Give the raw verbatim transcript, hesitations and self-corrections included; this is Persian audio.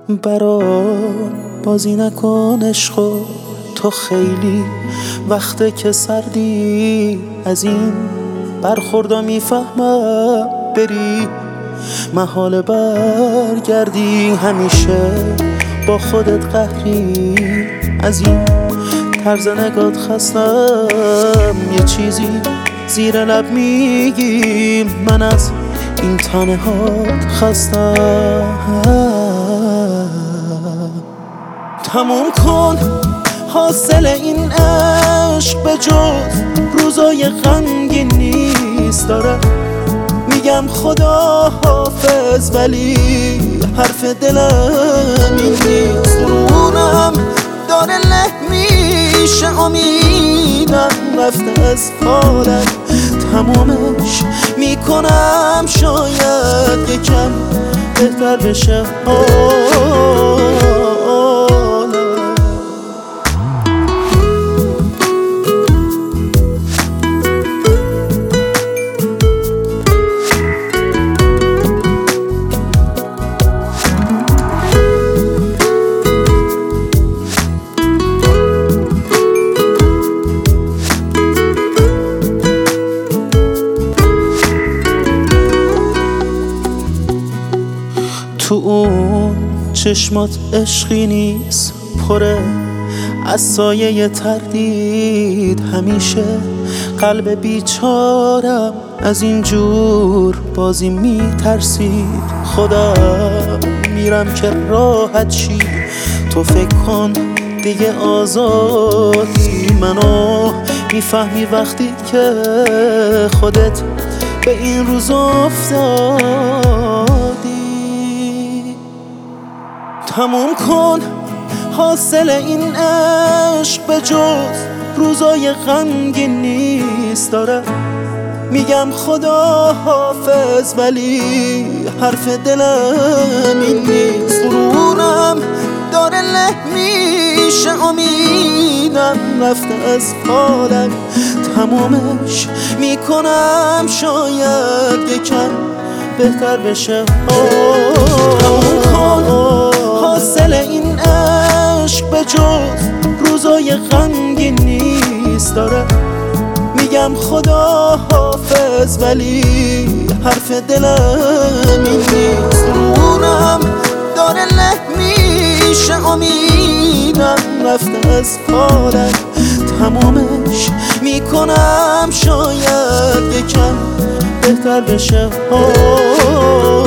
برام بازی نکن عشقو، تو خیلی وقته که سردی. از این برخوردا میفهمم بری محال برگردی. همیشه با خودت قهری، از این طرز نگات خستم. یه چیزی زیر لب میگی، من از این تنهات خستم. تموم کن حاصل این عشق، به جز روزای غمگین نیست. داره میگم خدا حافظ، ولی حرف دلم این نیست. قرونم داره له میشه، امیدم رفته از حالم. تمومش میکنم شاید یکم بهتر بشه حالم. تو اون چشمات عشقی نیست، پره از سایه تردید. همیشه قلب بیچارم از اینجور بازی میترسید. خدا میرم که راحت شی، تو فکر کن دیگه آزادی. منو میفهمی وقتی که خودت به این روز افتادی. تموم کن حاصل این عشق، به جز روزای غمگین نیست. داره میگم خدا حافظ، ولی حرف دلم این نیست. غرورم داره له میشه، امیدم رفته از حالم. تمومش میکنم شاید یکم بهتر بشه. تموم کن حاصل این عشق، به جز روزای غمگین نیست. داره میگم خدا حافظ، ولی حرف دلم این نیست. قرونم داره له میشه، امیدم رفته از حالم. تمومش میکنم شاید یکم بهتر بشه.